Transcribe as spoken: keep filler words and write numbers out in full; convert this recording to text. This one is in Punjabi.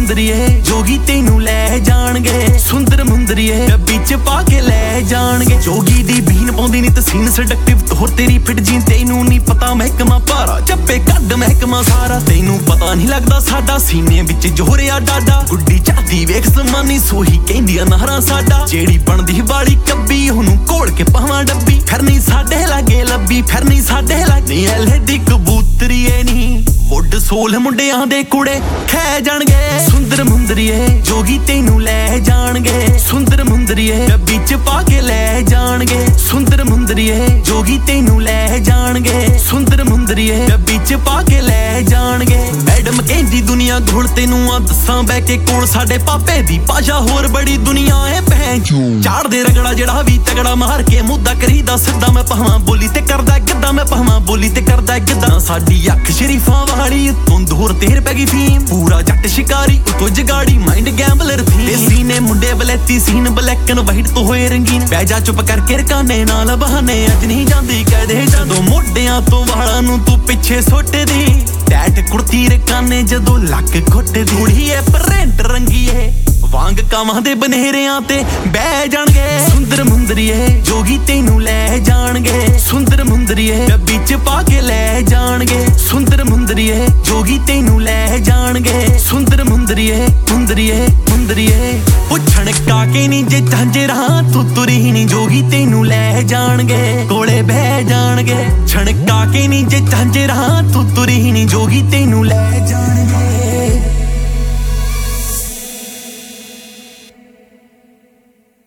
ਮੁੰਦਰੀਏ ਜੋਗੀ ਤੈਨੂੰ ਲੈ ਜਾਣਗੇ ਸੁੰਦਰ ਮੁੰਦਰੀਏ ਡੱਬੀ ਚ ਪਾ ਕੇ ਲੈ ਜਾਣਗੇ ਜੋਗੀ ਦੀ ਬੀਨ ਪਾਉਂਦੀ ਨੀ ਤਸੀਨ ਸੈਡਕਟਿਵ ਤੋਰ ਤੇਰੀ ਫਿੱਟ ਜੀ ਤੈਨੂੰ ਨੀ ਪਤਾ ਮਹਿਕਮਾ ਭਾਰਾ ਚੱਪੇ ਕੱਢ ਮਹਿਕਮਾ ਸਾਰਾ ਤੈਨੂੰ ਪਤਾ ਨਹੀਂ ਲੱਗਦਾ ਸਾਡਾ ਸੀਨੇ ਵਿੱਚ ਜੋਰਿਆ ਡਾਡਾ ਗੁੱਡੀ ਚਾਦੀ ਵੇਖ ਸਮਾਨੀ ਸੋਹੀ ਕਹਿੰਦੀਆਂ ਨਹਰਾਂ ਸਾਡਾ ਜਿਹੜੀ ਬਣਦੀ ਵਾਲੀ ਕੱਬੀ ਉਹਨੂੰ ਕੋੜ ਕੇ ਪਾਵਾਂ ਡੱਬੀ ਫਿਰ ਨਹੀਂ ਸਾਡੇ ਲਾਗੇ ਲੱਭੀ ਫਿਰ ਨਹੀਂ ਸਾਡੇ ਲਾਗੇ ਐਲੇ ਦੀ ਕਬੂਤਰੀਏ ਨੀ ਵੁੱਡ ਸੋਲ ਮੁੰਡਿਆਂ ਦੇ ਕੁੜੇ ਖੈ ਜਾਣਗੇ ਸੁੰਦਰ ਮੁੰਦਰੀਏ ਜੋਗੀ ਤੈਨੂੰ ਲੈ ਜਾਣਗੇ ਸੁੰਦਰ ਮੁੰਦਰੀਏ ਡੱਬੀ ਚ ਪਾ ਕੇ ਲੈ ਜਾਣਗੇ ਸੁੰਦਰ ਮੁੰਦਰੀਏ ਜੋਗੀ ਤੈਨੂੰ ਲੈ ਜਾਣਗੇ ਸੁੰਦਰ ਮੁੰਦਰੀਏ ਡੱਬੀ ਚ ਪਾ ਕੇ ਲੈ ਜਾਣਗੇ ਮੈਡਮ ਕਹਿੰਦੀ ਦੁਨੀਆ ਘੋਲ ਤੈਨੂੰ ਆ ਦੱਸਾਂ ਬਹਿ ਕੇ ਕੋਲ ਸਾਡੇ ਪਾਪੇ ਦੀ ਭਾਸ਼ਾ ਹੋਰ ਬੜੀ ਦੁਨੀਆ ਏ ਭੈਣ ਝਾੜਦੇ ਰਗੜਾ ਜਿਹੜਾ ਵੀ ਤਗੜਾ ਮਾਰ ਕੇ ਮੁੱਦਾ ਕਰੀਦਾ ਸਿੱਧਾ ਮੈਂ ਪਹਾਵਾਂ ਬੋਲੀ ਤੇ ਕਰਦਾ ਕਿੱਦਾਂ ਮੈਂ ਪਹਾਵਾਂ ਬੋਲੀ ਤੇ ਕਰਦਾ ਕਿੱਦਾਂ ਸਾਡੀ ਅੱਖ ਸ਼ਰੀਫਾਂ ਵਾਲੀ ਉਤੋਂ ਦੂਰ ਤੇਰ ਪੈ ਗਈ ਫੀਮ ਪੂਰਾ ਜੱਟ ਸ਼ਿਕਾਰੀ ਉਤੋਂ ਜਗਾੜੀ ਮਾਈਂਡ ਗੈਂਬਲਰ ਫੀਮ ਸੀਨੇ ਮੁੰਡੇ ਬਲੈਤੀ ਸੀਨ ਬਲੈਕ ਐਂਡ ਵਾਈਟ ਤੋਂ ਹੋਏ ਰੰਗੀਨ ਬਹਿ ਜਾ ਚੁੱਪ ਕਰਕੇ ਰਕਾਨੇ ਨਾਲ ਬਹਾਨੇ ਅੱਜ ਨਹੀਂ ਜਾਂਦੀ ਕਹਦੇ ਜਦੋਂ ਮੋਢਿਆਂ ਤੋਂ ਵਾਲਾਂ ਨੂੰ ਤੂੰ ਪਿੱਛੇ ਸੁੱਟਦੀ ਟੈਟ ਕੁੜਤੀ ਰਕਾਨੇ ਜਦੋਂ ਲੱਕ ਘੁੱਟਦੀ ਕੁੜੀਏ ਪ੍ਰਿੰਟ ਰੰਗੀਏ ਵਾਂਗ ਕਾਵਾਂ ਦੇ ਬਨੇਰਿਆਂ ਤੇ ਬਹਿ ਜਾਣਗੇ ਸੁੰਦਰ ਮੁੰਦਰੀਏ ਜੋਗੀ ਤੈਨੂੰ ਲੈ ਜਾਣਗੇ ਸੁੰਦਰ ਮੁੰਦਰੀਏ ਡੱਬੀ ਚ ਪਾ ਕੇ ਲੈ ਜਾਣਗੇ ਸੁੰਦਰ ਮੁੰਦਰੀਏ ਜੋਗੀ ਤੈਨੂੰ ਲੈ ਜਾਣਗੇ ਸੁੰਦਰ ਮੁੰਦਰੀਏ ਮੁੰਦਰੀਏ ਮੁੰਦਰੀਏ ਪੁੱਛਣ ਕਾਕੇ ਨੀ ਜੇ ਝਾਂਜਰਾਂ ਤੂੰ ਤੁਰੀ ਨੀ ਜੋਗੀ ਤੈਨੂੰ ਲੈ ਜਾਣਗੇ ਕੋਲੇ ਬਹਿ ਜਾਣਗੇ ਛਣ ਕਾਕੇ ਨੀ ਜੇ ਝਾਂਜਰਾਂ ਤੂੰ ਤੁਰੀ ਨੀ ਜੋਗੀ ਤੈਨੂੰ ਲੈ ਜਾਣਗੇ